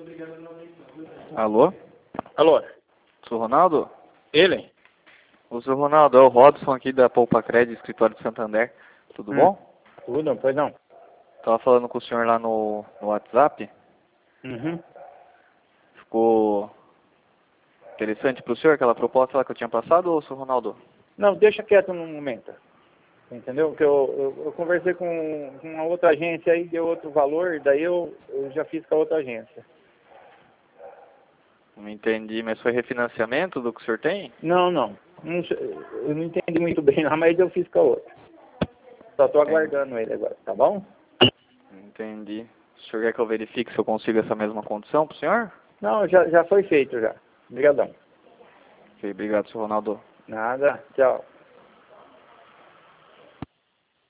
Alô? Alô? Sou Ronaldo? Ele? O senhor Ronaldo, é o Robson aqui da Poupa Crédito, escritório de Santander. Tudo bom? Tudo, pois não. Tava falando com o senhor lá no WhatsApp. Uhum. Ficou interessante para o senhor aquela proposta lá que eu tinha passado, ou senhor Ronaldo? Não, deixa quieto no momento. Entendeu? Que eu conversei com uma outra agência aí, deu outro valor, daí eu já fiz com a outra agência. Não entendi, mas foi refinanciamento do que o senhor tem? Não, não. Eu não entendi muito bem, não, mas eu fiz com a outra. Só estou aguardando ele agora, tá bom? Entendi. O senhor quer que eu verifique se eu consigo essa mesma condição para o senhor? Não, já foi feito já. Obrigadão. Ok, obrigado, senhor Ronaldo. Nada, tchau.